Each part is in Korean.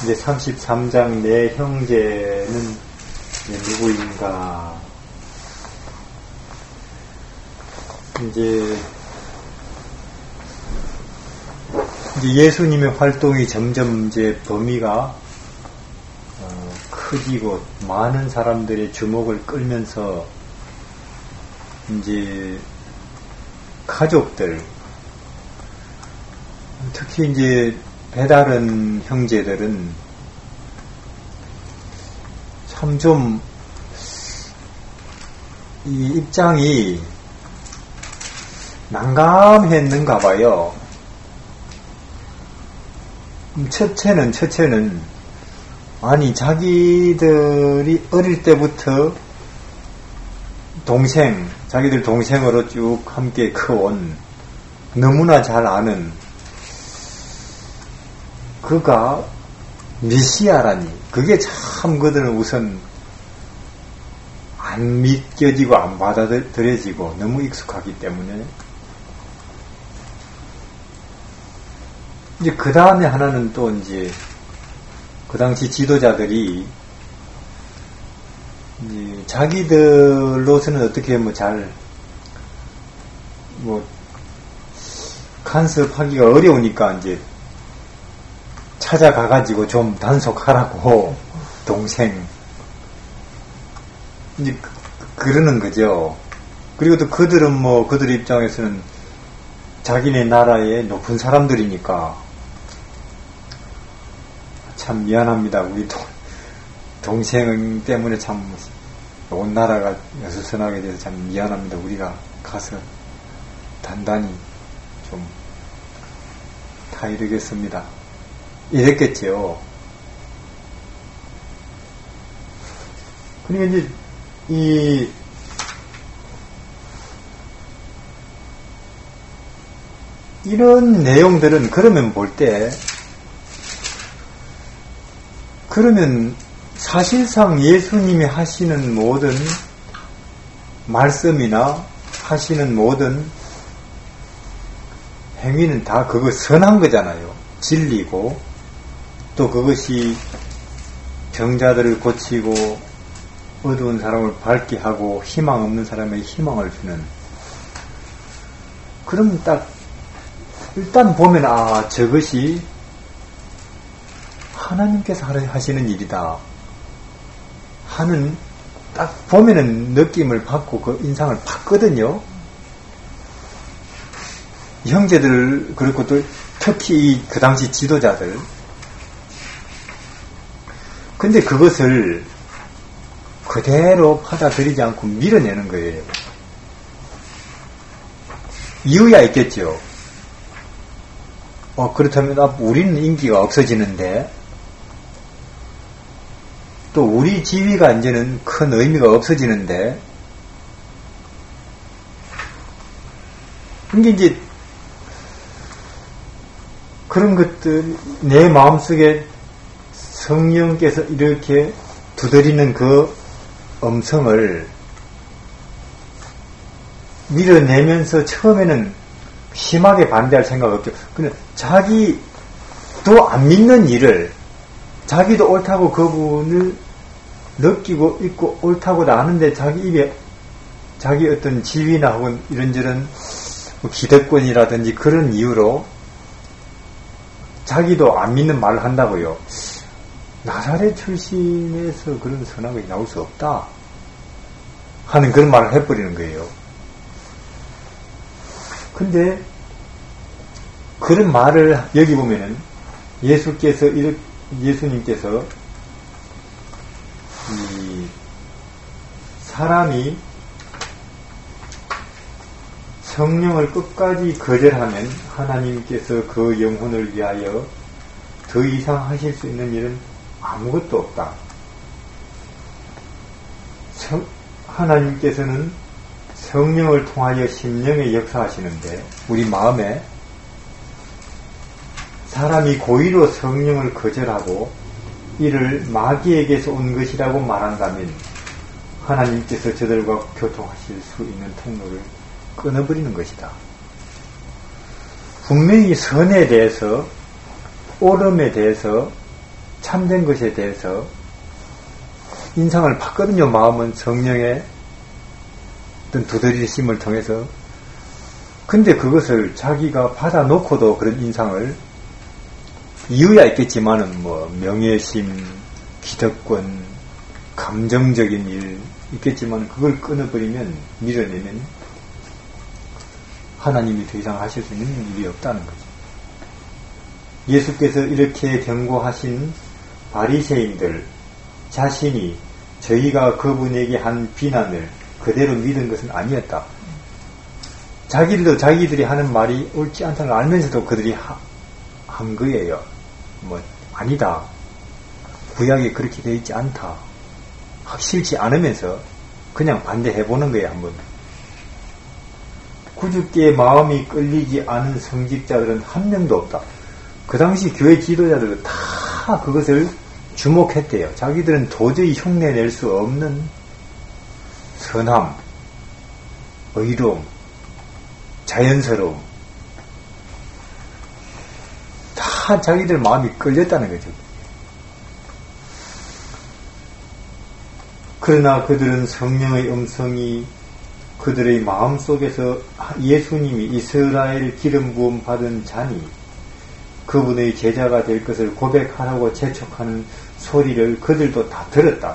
이제 33장 내 형제는 누구인가? 이제 예수님의 활동이 점점 이제 범위가 커지고 많은 사람들의 주목을 끌면서 이제 가족들, 특히 이제 배다른 형제들은 참 좀 이 입장이 난감했는가 봐요. 첫째는 아니 자기들이 어릴 때부터 자기들 동생으로 쭉 함께 커온 너무나 잘 아는 그가 메시아라니, 그게 참 그들은 우선 안 믿겨지고 안 받아들여지고 너무 익숙하기 때문에, 이제 그 다음에 하나는 또 이제 그 당시 지도자들이 이제 자기들로서는 어떻게 간섭하기가 어려우니까 이제 찾아가가지고 좀 단속하라고 동생 이제 그러는 거죠. 그리고 또 그들은 그들 입장에서는 자기네 나라의 높은 사람들이니까 참 미안합니다. 우리 동생 때문에 참 온 나라가 어수선하게 돼서 참 미안합니다. 우리가 가서 단단히 좀 타이르겠습니다. 이랬겠죠. 그러니까 이제 이런 내용들은 그러면 그러면 사실상 예수님이 하시는 모든 말씀이나 하시는 모든 행위는 다 그거 선한 거잖아요. 진리고, 또 그것이 병자들을 고치고 어두운 사람을 밝게 하고 희망 없는 사람에게 희망을 주는, 그럼 딱 일단 보면 저것이 하나님께서 하시는 일이다 하는, 딱 보면은 느낌을 받고 그 인상을 받거든요. 형제들, 그리고 또 특히 그 당시 지도자들. 근데 그것을 그대로 받아들이지 않고 밀어내는 거예요. 이유야 있겠죠. 그렇다면 우리는 인기가 없어지는데, 또 우리 지위가 이제는 큰 의미가 없어지는데, 이게 이제 그런 것들, 내 마음속에 성령께서 이렇게 두드리는 그 음성을 밀어내면서 처음에는 심하게 반대할 생각 없죠. 근데 자기도 안 믿는 일을, 자기도 옳다고 그분을 느끼고 있고 옳다고 아는데 자기 입에 자기 어떤 지위나 혹은 이런저런 기득권이라든지 그런 이유로 자기도 안 믿는 말을 한다고요. 나사렛 출신에서 그런 선한 것이 나올 수 없다 하는 그런 말을 해버리는 거예요. 근데 그런 말을 여기 보면은 예수님께서 이 사람이 성령을 끝까지 거절하면 하나님께서 그 영혼을 위하여 더 이상 하실 수 있는 일은 아무것도 없다. 하나님께서는 성령을 통하여 심령에 역사하시는데, 우리 마음에 사람이 고의로 성령을 거절하고 이를 마귀에게서 온 것이라고 말한다면 하나님께서 저들과 교통하실 수 있는 통로를 끊어버리는 것이다. 분명히 선에 대해서, 옳음에 대해서 참된 것에 대해서 인상을 받거든요. 마음은 성령의 어떤 두드리심을 통해서. 근데 그것을 자기가 받아놓고도 그런 인상을, 이유야 있겠지만은 명예심, 기득권, 감정적인 일 있겠지만 그걸 끊어버리면, 밀어내면 하나님이 더 이상 하실 수 있는 일이 없다는 거죠. 예수께서 이렇게 경고하신 바리새인들 자신이 저희가 그분에게 한 비난을 그대로 믿은 것은 아니었다. 자기들이 하는 말이 옳지 않다는 걸 알면서도 그들이 한 거예요. 아니다. 구약에 그렇게 되어 있지 않다. 확실치 않으면서 그냥 반대해보는 거예요, 한번. 구주께 마음이 끌리지 않은 성직자들은 한 명도 없다. 그 당시 교회 지도자들은 다 그것을 주목했대요. 자기들은 도저히 흉내낼 수 없는 선함, 의로움, 자연스러움, 다 자기들 마음이 끌렸다는 거죠. 그러나 그들은 성령의 음성이 그들의 마음속에서 예수님이 이스라엘 기름 부음 받은 자니 그분의 제자가 될 것을 고백하라고 재촉하는 소리를 그들도 다 들었다.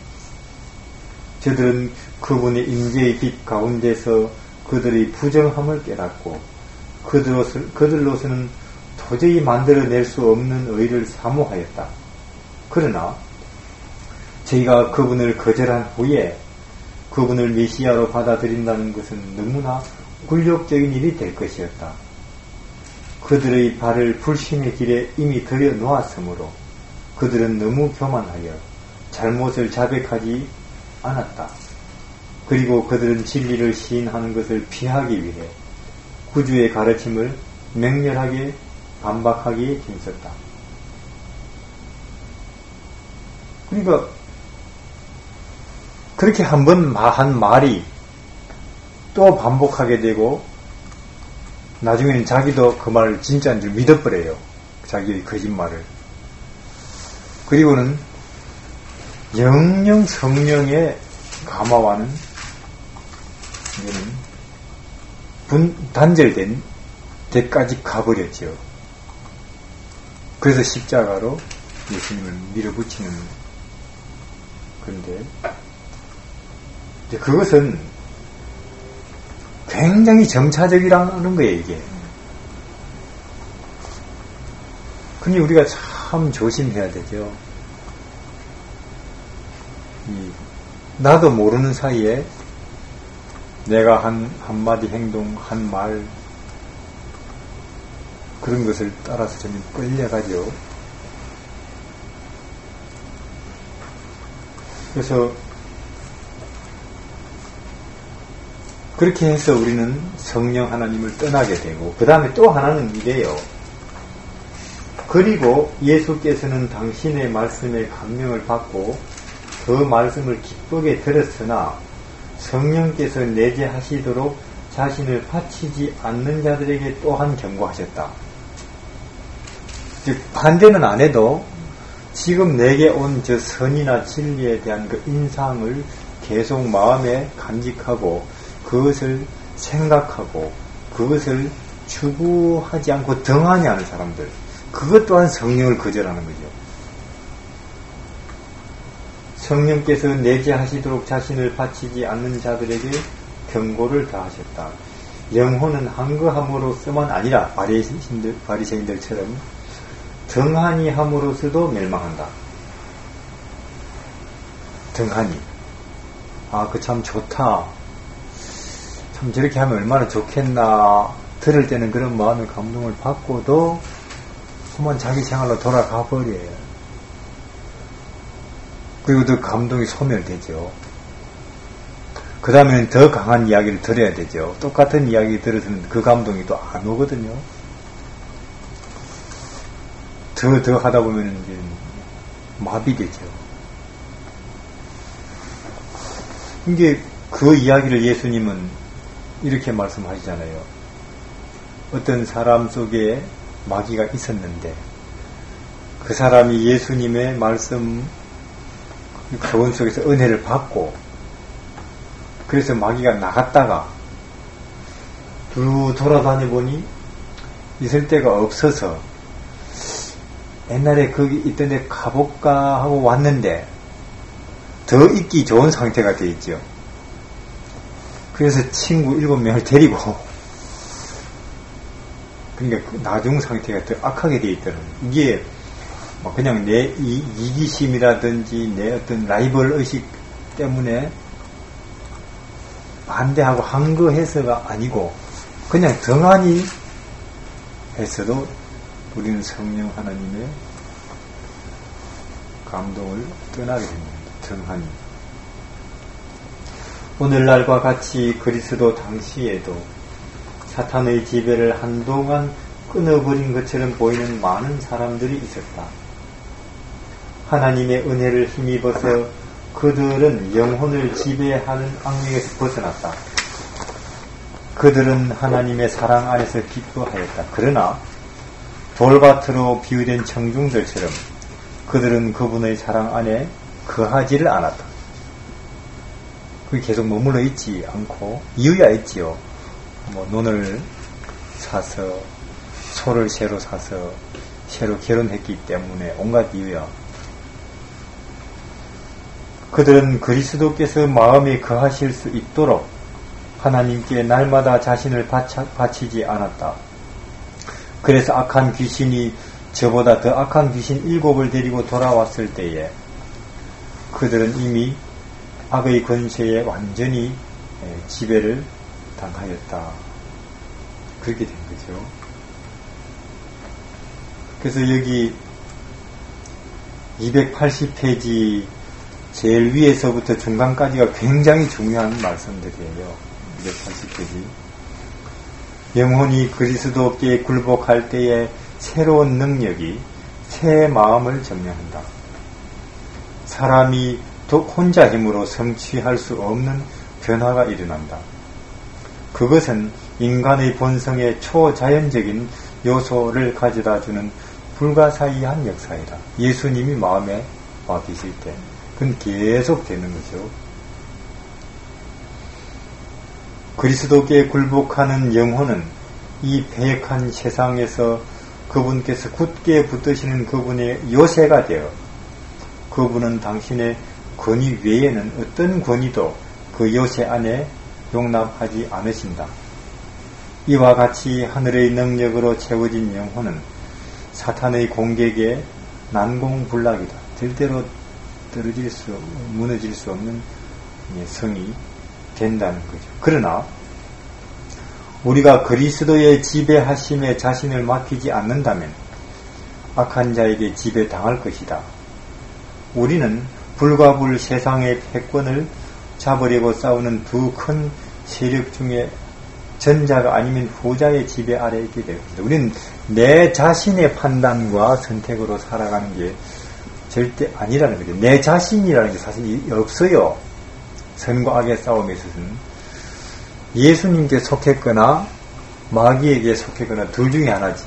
저들은 그분의 임재의 빛 가운데서 그들의 부정함을 깨닫고 그들로서는 도저히 만들어낼 수 없는 의를 사모하였다. 그러나 저희가 그분을 거절한 후에 그분을 메시아로 받아들인다는 것은 너무나 굴욕적인 일이 될 것이었다. 그들의 발을 불신의 길에 이미 들여 놓았으므로 그들은 너무 교만하여 잘못을 자백하지 않았다. 그리고 그들은 진리를 시인하는 것을 피하기 위해 구주의 가르침을 맹렬하게 반박하기에 힘썼다. 그러니까 그렇게 한 번 한 말이 또 반복하게 되고 나중에는 자기도 그 말을 진짜인 줄 믿어버려요. 자기의 거짓말을. 그리고는 영영 성령의 감화와는 단절된 데까지 가버렸죠. 그래서 십자가로 예수님을 밀어붙이는. 그런데 그것은 굉장히 점차적이라는 거예요, 이게. 그러니 우리가 참 조심해야 되죠. 나도 모르는 사이에 내가 한 한마디 행동, 한 말, 그런 것을 따라서 좀 끌려가죠. 그래서 그렇게 해서 우리는 성령 하나님을 떠나게 되고, 그 다음에 또 하나는 이래요. 그리고 예수께서는 당신의 말씀에 감명을 받고 그 말씀을 기쁘게 들었으나 성령께서 내재하시도록 자신을 바치지 않는 자들에게 또한 경고하셨다. 즉 반대는 안 해도 지금 내게 온 저 선이나 진리에 대한 그 인상을 계속 마음에 간직하고 그것을 생각하고 그것을 추구하지 않고 등한히 하는 사람들, 그것 또한 성령을 거절하는 거죠. 성령께서 내재하시도록 자신을 바치지 않는 자들에게 경고를 다하셨다. 영혼은 한거함으로서만 아니라 바리새인들처럼 등한히 함으로써도 멸망한다. 등한히. 그 참 좋다. 참 저렇게 하면 얼마나 좋겠나. 들을 때는 그런 마음의 감동을 받고도 그만 자기 생활로 돌아가 버려요. 그리고 그 감동이 소멸되죠. 그 다음에는 더 강한 이야기를 들어야 되죠. 똑같은 이야기 들어서는 그 감동이 또 안 오거든요. 더 하다 보면 이제 마비되죠. 이게 그 이야기를 예수님은 이렇게 '어떤 사람 속에 마귀가 있었는데 그 사람이 예수님의 말씀 교훈 속에서 은혜를 받고 그래서 마귀가 나갔다가 돌아다녀 보니 있을 데가 없어서 옛날에 거기 있던 데 가볼까 하고 왔는데 더 있기 좋은 상태가 되어 있죠. 그래서 친구 7명을 데리고 그러니까 나중 상태가 더 악하게 되어 있더라고요. 이게 그냥 내 이기심이라든지 내 어떤 라이벌 의식 때문에 반대하고 한 거 해서가 아니고 그냥 등한히 했어도 우리는 성령 하나님의 감동을 떠나게 됩니다. 등한히. 오늘날과 같이 그리스도 당시에도 사탄의 지배를 한동안 끊어버린 것처럼 보이는 많은 사람들이 있었다. 하나님의 은혜를 힘입어서 그들은 영혼을 지배하는 악령에서 벗어났다. 그들은 하나님의 사랑 안에서 기뻐하였다. 그러나 돌밭으로 비유된 청중들처럼 그들은 그분의 사랑 안에 거하지를 않았다. 그게 계속 머물러 있지 않고 이유야 있지요. 논을 사서 소를 새로 사서 새로 결혼했기 때문에 온갖 이유야. 그들은 그리스도께서 마음에 거하실 수 있도록 하나님께 날마다 자신을 바치지 않았다. 그래서 악한 귀신이 저보다 더 악한 귀신 7을 데리고 돌아왔을 때에 그들은 이미 악의 권세에 완전히 지배를 당하였다. 그렇게 된 거죠. 그래서 여기 280페이지 제일 위에서부터 중간까지가 굉장히 중요한 말씀들이에요. 280페이지. 영혼이 그리스도께 굴복할 때에 새로운 능력이 새 마음을 점령한다. 사람이 혼자 힘으로 성취할 수 없는 변화가 일어난다. 그것은 인간의 본성의 초자연적인 요소를 가져다주는 불가사의한 역사이다. 예수님이 마음에 와 계실 때 그건 계속 되는 거죠. 그리스도께 굴복하는 영혼은 이 패역한 세상에서 그분께서 굳게 붙드시는 그분의 요새가 되어 그분은 당신의 권위 외에는 어떤 권위도 그 요새 안에 용납하지 않으신다. 이와 같이 하늘의 능력으로 채워진 영혼은 사탄의 공격에 난공불락이다. 절대로 무너질 수 없는 성이 된다는 거죠. 그러나 우리가 그리스도의 지배하심에 자신을 맡기지 않는다면 악한 자에게 지배당할 것이다. 우리는 불과불 세상의 패권을 잡으려고 싸우는 두 큰 세력 중에 전자가 아니면 후자의 지배 아래에 있게 됩니다. 우리는 내 자신의 판단과 선택으로 살아가는 게 절대 아니라는 거죠. 내 자신이라는 게 사실 없어요. 선과 악의 싸움에 있어서는 예수님께 속했거나 마귀에게 속했거나 둘 중에 하나지.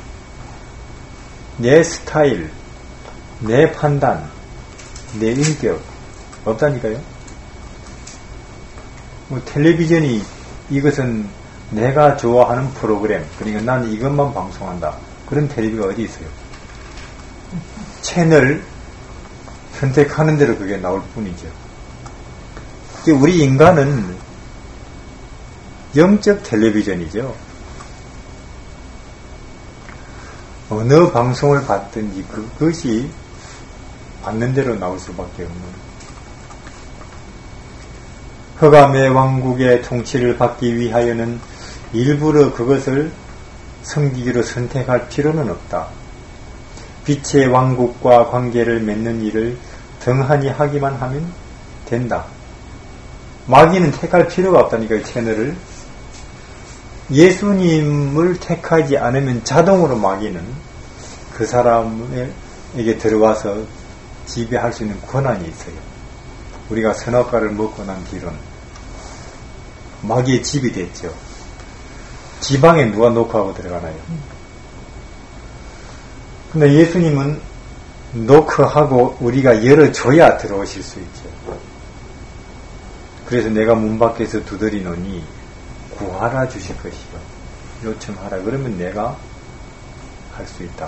내 스타일, 내 판단, 내 인격 없다니까요. 텔레비전이 이것은 내가 좋아하는 프로그램, 그러니까 나는 이것만 방송한다. 그런 텔레비가 어디 있어요? 채널 선택하는 대로 그게 나올 뿐이죠. 우리 인간은 영적 텔레비전이죠. 어느 방송을 봤든지 그것이 받는 대로 나올 수밖에 없는. 흑암의 왕국의 통치를 받기 위하여는 일부러 그것을 섬기기로 선택할 필요는 없다. 빛의 왕국과 관계를 맺는 일을 등한히 하기만 하면 된다. 마귀는 택할 필요가 없다니까요. 채널을. 예수님을 택하지 않으면 자동으로 마귀는 그 사람에게 들어와서 지배할 수 있는 권한이 있어요. 우리가 선악과를 먹고 난 뒤로는 마귀의 집이 됐죠. 지방에 누가 녹화하고 들어가나요? 근데 예수님은 노크하고 우리가 열어줘야 들어오실 수 있죠. 그래서 내가 문 밖에서 두드리노니 구하라 주실 것이요. 요청하라. 그러면 내가 할 수 있다.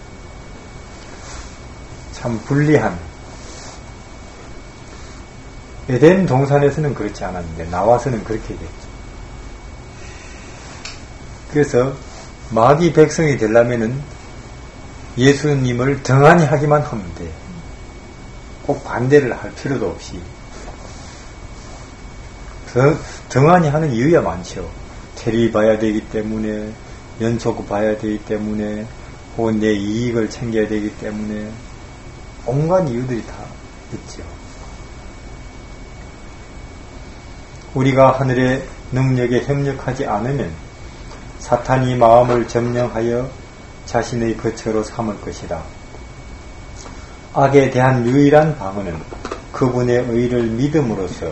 참 불리한. 에덴 동산에서는 그렇지 않았는데 나와서는 그렇게 됐죠. 그래서 마귀 백성이 되려면은 예수님을 등한히 하기만 하면 돼. 꼭 반대를 할 필요도 없이. 등한히 하는 이유야 많죠. 테리 봐야 되기 때문에, 연속 봐야 되기 때문에, 혹은 내 이익을 챙겨야 되기 때문에, 온갖 이유들이 다 있죠. 우리가 하늘의 능력에 협력하지 않으면 사탄이 마음을 점령하여 자신의 거처로 삼을 것이다. 악에 대한 유일한 방어는 그분의 의를 믿음으로써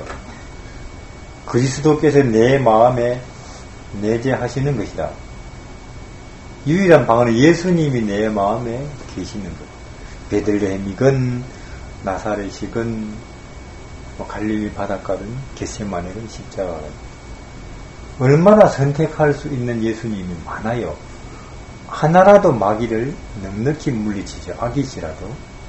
그리스도께서 내 마음에 내재하시는 것이다. 유일한 방어는 예수님이 내 마음에 계시는 것. 베들레헴이건 나사렛이건 갈릴리 바닷가든 겟세마네든 십자가든 얼마나 선택할 수 있는 예수님이 많아요. 하나라도 마귀를 넉넉히 물리치죠. 악이시라도.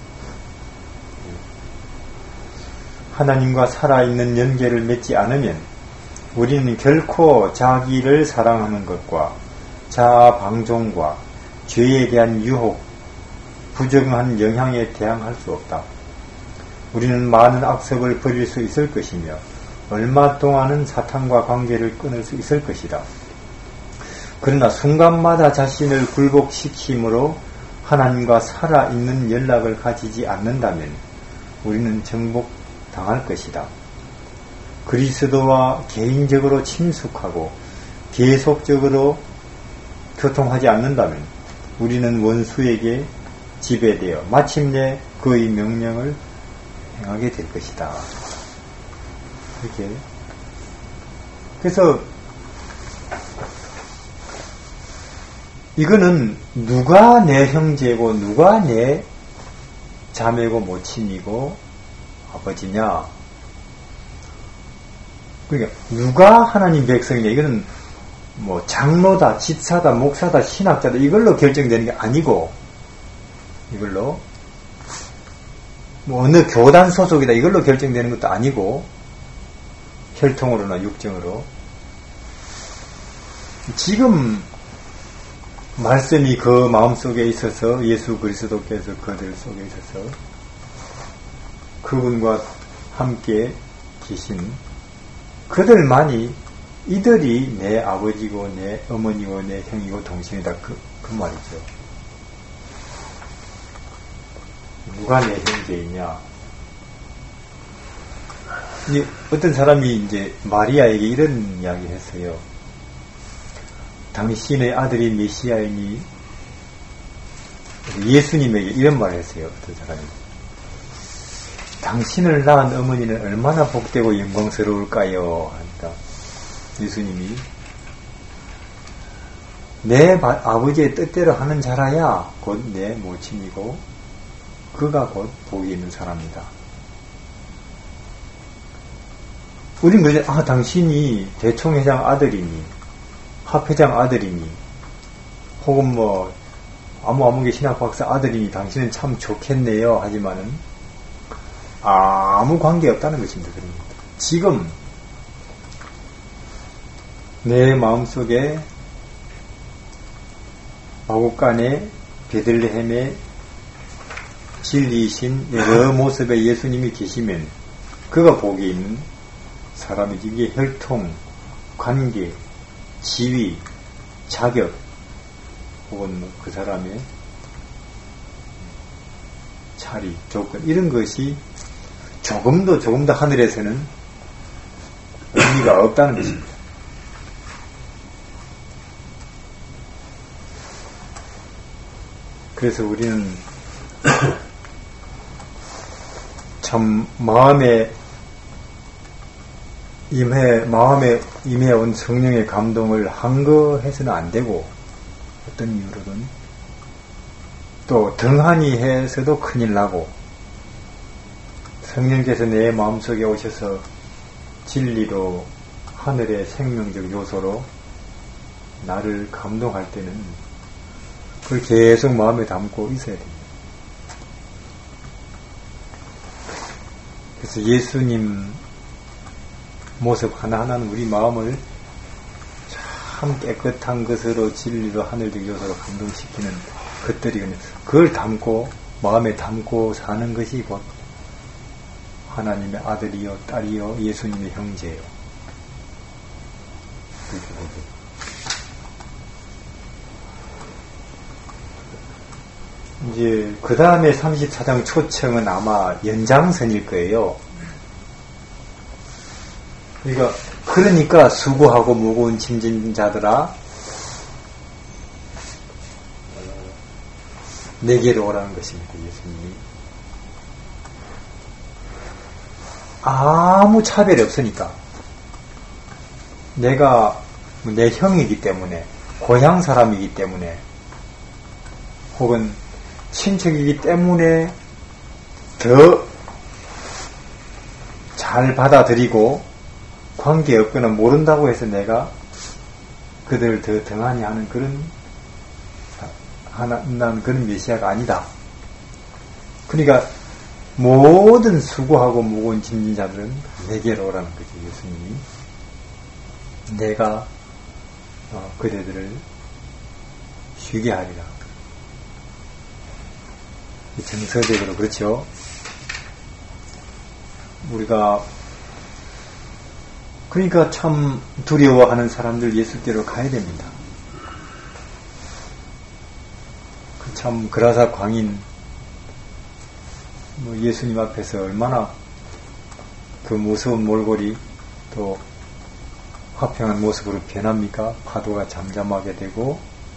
하나님과 살아있는 연계를 맺지 않으면 우리는 결코 자기를 사랑하는 것과 자아 방종과 죄에 대한 유혹, 부정한 영향에 대항할 수 없다. 우리는 많은 악습을 버릴 수 있을 것이며 얼마 동안은 사탄과 관계를 끊을 수 있을 것이다. 그러나 순간마다 자신을 굴복시킴으로 하나님과 살아있는 연락을 가지지 않는다면 우리는 정복당할 것이다. 그리스도와 개인적으로 친숙하고 계속적으로 교통하지 않는다면 우리는 원수에게 지배되어 마침내 그의 명령을 행하게 될 것이다. 이렇게. 그래서 이거는 누가 내 형제고 누가 내 자매고 모친이고 아버지냐. 그러니까 누가 하나님 백성이냐. 이거는 뭐 장로다, 집사다, 목사다, 신학자다 이걸로 결정되는 게 아니고 이걸로 뭐 어느 교단 소속이다 이걸로 결정되는 것도 아니고 혈통으로나 육정으로 지금 말씀이 그 마음속에 있어서 예수 그리스도께서 그들 속에 있어서 그분과 함께 계신 그들만이 이들이 내 아버지고 내 어머니고 내 형이고 동생이다 그 말이죠. 누가 내 형제이냐? 어떤 사람이 이제 마리아에게 이런 이야기를 했어요. 당신의 아들이 메시아이니 예수님에게 이런 말을 했어요. 어떤 사람이. 당신을 낳은 어머니는 얼마나 복되고 영광스러울까요? 하니까 예수님이 내 아버지의 뜻대로 하는 자라야 곧 내 모친이고 그가 곧 복이 있는 사람이다. 우린 그러죠. 아, 당신이 대총회장 아들이니 합회장 아들이니 혹은 뭐 아무개 신학박사 아들이니 당신은 참 좋겠네요. 하지만은 아무 관계없다는 것입니다. 그럽니다. 지금 내 마음속에 마국간의 베들레헴의 진리이신 여러 모습의 예수님이 계시면 그가 복이 있는 사람이지. 이게 혈통, 관계, 지위, 자격 혹은 그 사람의 자리, 조건 이런 것이 조금 더 하늘에서는 의미가 없다는 것입니다. 그래서 우리는 참 마음에 임해온 성령의 감동을 한거해서는 안 되고 어떤 이유로든 또 등한히 해서도 큰일 나고, 성령께서 내 마음속에 오셔서 진리로 하늘의 생명적 요소로 나를 감동할 때는 그걸 계속 마음에 담고 있어야 됩니다. 그래서 예수님 모습 하나하나는 우리 마음을 참 깨끗한 것으로 진리로 하늘적 요소로 감동시키는 것들이거든요. 그걸 담고 마음에 담고 사는 것이 곧 하나님의 아들이요 딸이요 예수님의 형제예요. 이제 그 다음에 34장 초청은 아마 연장선일 거예요. 그러니까 수고하고 무거운 짐진 자들아 내게로 오라는 것입니다. 예수님이 아무 차별이 없으니까 내가 내 형이기 때문에 고향 사람이기 때문에 혹은 친척이기 때문에 더 잘 받아들이고 관계없거나 모른다고 해서 내가 그들을 더 등한히 하는 그런 메시아가 아니다. 그러니까 모든 수고하고 무거운 짐진 자들은 내게로 오라는 거죠. 예수님이 내가 그대들을 쉬게 하리라. 정서적으로 그렇죠. 그러니까 참 두려워하는 사람들 예수께로 가야 됩니다. 참 그라사 광인 예수님 앞에서 얼마나 그 무서운 몰골이 또 화평한 모습으로 변합니까? 파도가 잠잠하게 되고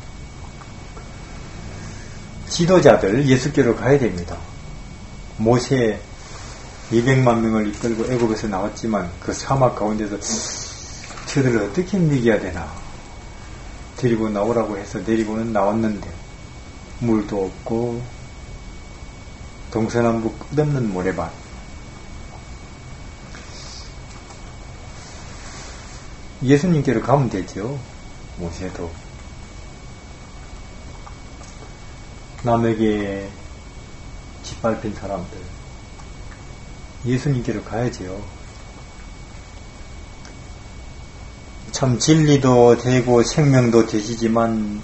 지도자들 예수께로 가야 됩니다. 모세 200만 명을 이끌고 애굽에서 나왔지만 그 사막 가운데서 저들을 어떻게 이겨야 되나 데리고 나오라고 해서 데리고는 나왔는데 물도 없고 동서남북 끝없는 모래밭. 예수님께로 가면 되죠. 모세도 남에게 짓밟힌 사람들 예수님께로 가야지요. 참 진리도 되고 생명도 되시지만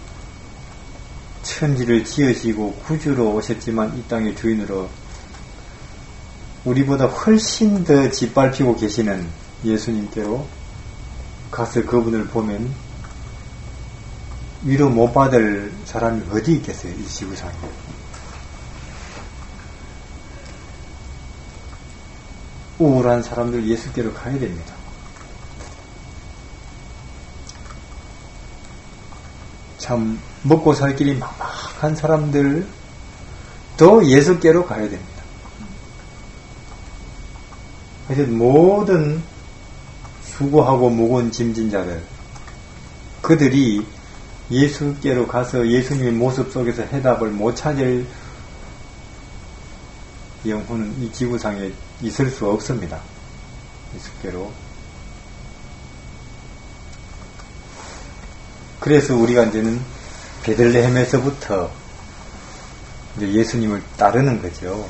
천지를 지으시고 구주로 오셨지만 이 땅의 주인으로 우리보다 훨씬 더 짓밟히고 계시는 예수님께로 가서 그분을 보면 위로 못 받을 사람이 어디 있겠어요, 이 지구상에. 우울한 사람들 예수께로 가야 됩니다. 참 먹고 살 길이 막막한 사람들도 예수께로 가야 됩니다. 그래서 모든 수고하고 무거운 짐진 자들 그들이 예수께로 가서 예수님의 모습 속에서 해답을 못 찾을 영혼은 이 지구상에 있을 수 없습니다. 예수께로. 그래서 우리가 이제는 베들레헴에서부터 이제 예수님을 따르는 거죠.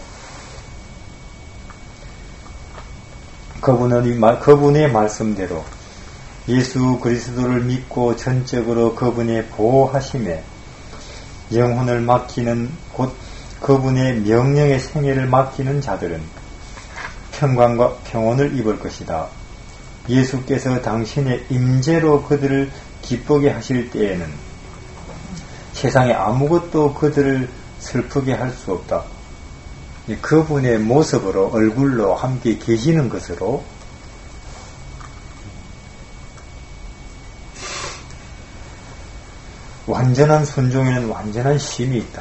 그분의 말씀대로 예수 그리스도를 믿고 전적으로 그분의 보호하심에 영혼을 맡기는 곧 그분의 명령의 생애를 맡기는 자들은 평강과 평온을 입을 것이다. 예수께서 당신의 임재로 그들을 기쁘게 하실 때에는 세상에 아무것도 그들을 슬프게 할 수 없다. 그분의 모습으로 얼굴로 함께 계시는 것으로 완전한 순종에는 완전한 쉼이 있다.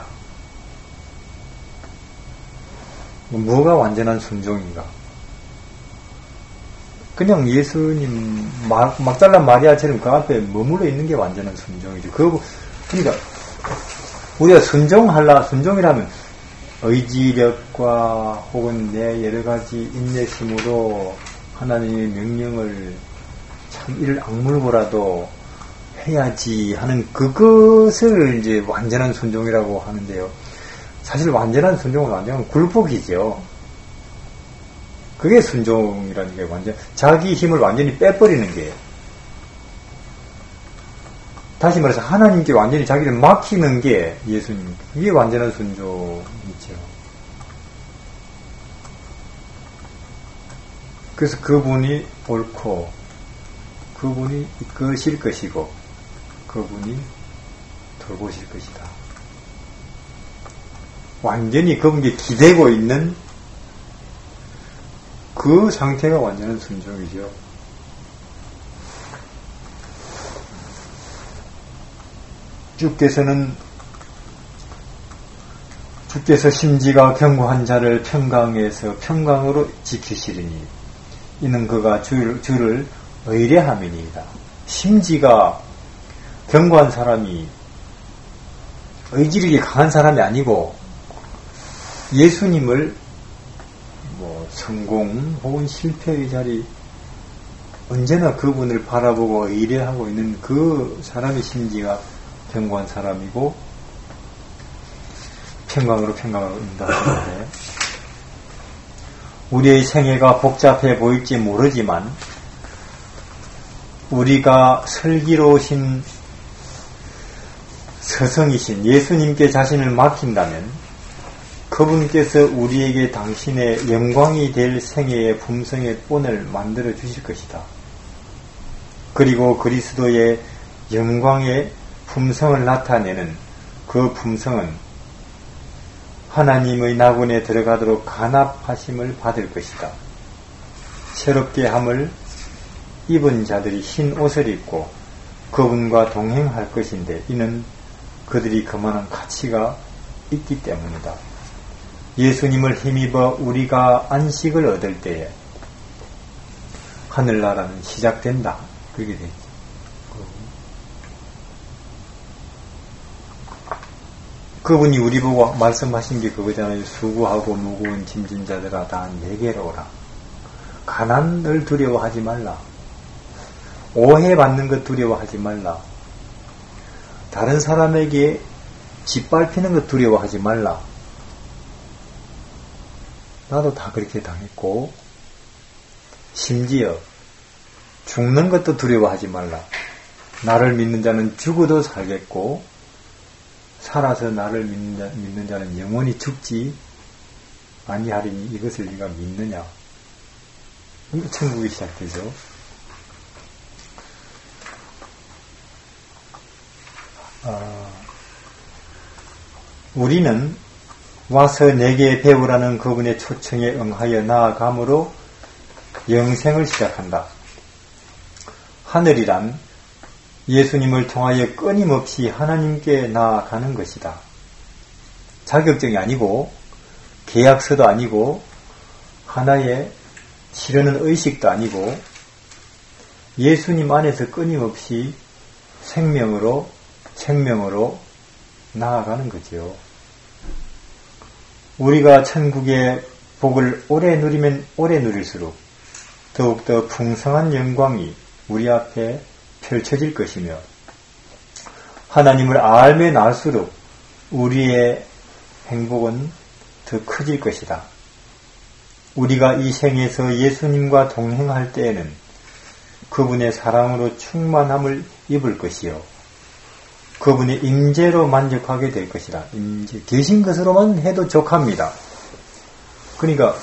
뭐가 완전한 순종인가? 그냥 예수님 막달라 마리아처럼 그 앞에 머물러 있는 게 완전한 순종이지. 그러니까 우리가 순종이라면 의지력과 혹은 내 여러가지 인내심으로 하나님의 명령을 참 이를 악물고라도 해야지 하는 그것을 이제 완전한 순종이라고 하는데요. 사실 완전한 순종은 완전 굴복이죠. 그게 순종이라는 게 완전 자기 힘을 완전히 빼버리는 게, 다시 말해서 하나님께 완전히 자기를 맡기는 게 예수님, 그게 완전한 순종이죠. 그래서 그분이 옳고 그분이 이끄실 것이고 그분이 돌보실 것이다. 완전히 그분께 기대고 있는 그 상태가 완전한 순종이죠. 주께서 심지가 견고한 자를 평강에서 평강으로 지키시리니 이는 그가 주를 의뢰함이니이다. 심지가 견고한 사람이 의지력이 강한 사람이 아니고 예수님을 성공 혹은 실패의 자리 언제나 그분을 바라보고 의뢰하고 있는 그 사람이 심지가 견고한 사람이고 평강으로 인도하는데, 우리의 생애가 복잡해 보일지 모르지만 우리가 슬기로우신 스승이신 예수님께 자신을 맡긴다면 그분께서 우리에게 당신의 영광이 될 생애의 품성의 본을 만들어 주실 것이다. 그리고 그리스도의 영광의 품성을 나타내는 그 품성은 하나님의 나군에 들어가도록 간합하심을 받을 것이다. 새롭게 함을 입은 자들이 흰 옷을 입고 그분과 동행할 것인데 이는 그들이 그만한 가치가 있기 때문이다. 예수님을 힘입어 우리가 안식을 얻을 때에 하늘나라는 시작된다. 그렇게 되죠. 그분이 우리 보고 말씀하신 게 그거잖아요. 수고하고 무거운 짐진 자들아 다 내게로 오라. 가난을 두려워하지 말라. 오해받는 것 두려워하지 말라. 다른 사람에게 짓밟히는 것 두려워하지 말라. 나도 다 그렇게 당했고, 심지어 죽는 것도 두려워하지 말라. 나를 믿는 자는 죽어도 살겠고 살아서 나를 믿는 자는 영원히 죽지 아니하리니 이것을 네가 믿느냐. 천국이 시작되죠. 우리는 와서 내게 배우라는 그분의 초청에 응하여 나아감으로 영생을 시작한다. 하늘이란 예수님을 통하여 끊임없이 하나님께 나아가는 것이다. 자격증이 아니고 계약서도 아니고 하나의 치르는 의식도 아니고 예수님 안에서 끊임없이 생명으로 나아가는 거지요. 우리가 천국의 복을 오래 누리면 오래 누릴수록 더욱더 풍성한 영광이 우리 앞에 펼쳐질 것이며 하나님을 알면 알수록 우리의 행복은 더 커질 것이다. 우리가 이 생에서 예수님과 동행할 때에는 그분의 사랑으로 충만함을 입을 것이요 그분의 임재로 만족하게 될 것이다. 임재, 계신 것으로만 해도 족합니다. 그러니까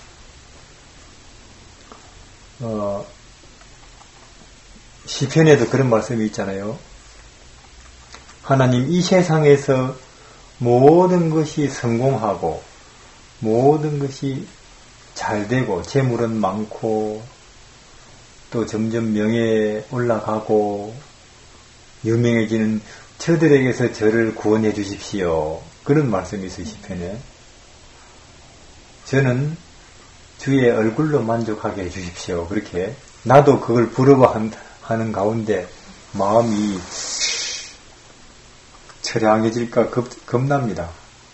시편에도 그런 말씀이 있잖아요. 하나님, 이 세상에서 모든 것이 성공하고 모든 것이 잘되고 재물은 많고 또 점점 명예에 올라가고 유명해지는 저들에게서 저를 구원해 주십시오. 그런 말씀이 있어요. 시편에. 저는 주의 얼굴로 만족하게 해 주십시오. 그렇게 나도 그걸 부러워하는 가운데 마음이 처량해질까 겁납니다.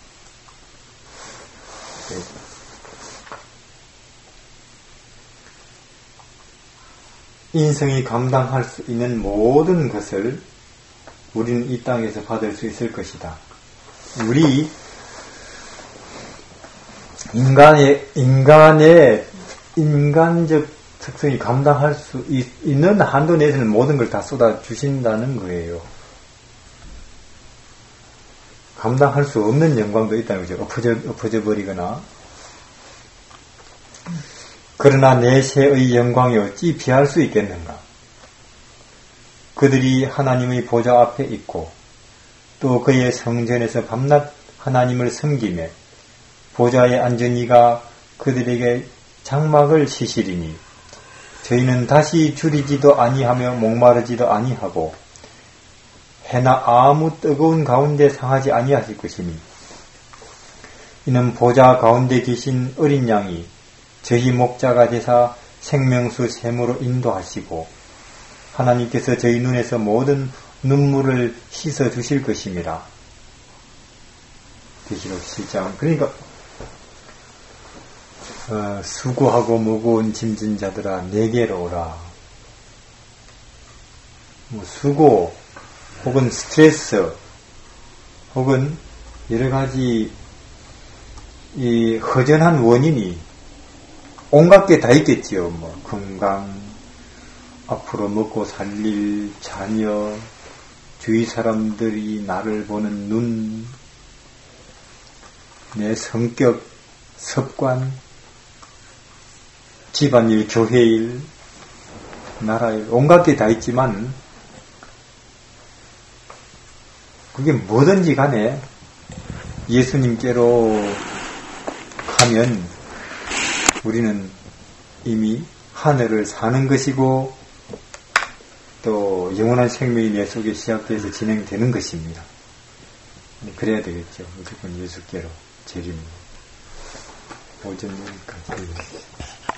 인성이 감당할 수 있는 모든 것을 우리는 이 땅에서 받을 수 있을 것이다. 우리 인간적 특성이 감당할 수 있는 한도 내에서는 모든 걸 다 쏟아 주신다는 거예요. 감당할 수 없는 영광도 있다는 거죠. 엎어져 버리거나. 그러나 내세의 영광이 어찌 비할 수 있겠는가? 그들이 하나님의 보좌 앞에 있고 또 그의 성전에서 밤낮 하나님을 섬기며 보좌에 앉은 이가 그들에게 장막을 시시리니 저희는 다시 줄이지도 아니하며 목마르지도 아니하고 해나 아무 뜨거운 가운데 상하지 아니하실 것이니 이는 보좌 가운데 계신 어린 양이 저희 목자가 되사 생명수 샘으로 인도하시고 하나님께서 저희 눈에서 모든 눈물을 씻어 주실 것입니다. 계시록 7장. 그러니까 수고하고 무거운 짐진 자들아 내게로 오라. 수고 혹은 스트레스 혹은 여러 가지 이 허전한 원인이 온갖 게 다 있겠지요. 건강, 앞으로 먹고 살릴 자녀, 주위 사람들이 나를 보는 눈, 내 성격, 습관, 집안일, 교회일, 나라일, 온갖 게 다 있지만 그게 뭐든지 간에 예수님께로 가면 우리는 이미 하늘을 사는 것이고 또 영원한 생명이 내 속에 시작돼서 진행되는 것입니다. 그래야 되겠죠. 무조건 예수께로 재림. 오전 여기까지.